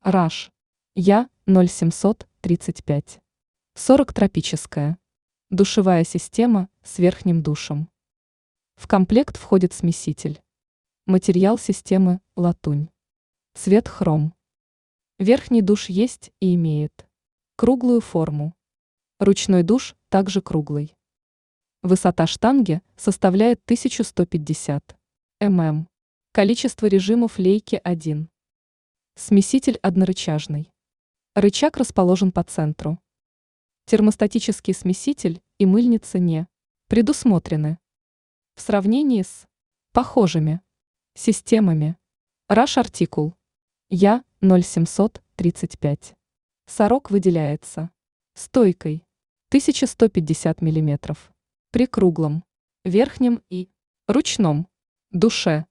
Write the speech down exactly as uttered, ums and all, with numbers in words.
Раш. Я ноль семьсот тридцать пять. сорок тропическая. Душевая система с верхним душем. В комплект входит смеситель. Материал системы – латунь. Цвет хром. Верхний душ есть и имеет круглую форму. Ручной душ также круглый. Высота штанги составляет тысяча сто пятьдесят миллиметров. Количество режимов лейки один. Смеситель однорычажный. Рычаг расположен по центру. Термостатический смеситель и мыльница не предусмотрены. В сравнении с похожими системами Раш артикул Я ноль семьсот тридцать пять. Сорок выделяется стойкой тысяча сто пятьдесят миллиметров при круглом верхнем и ручном душе.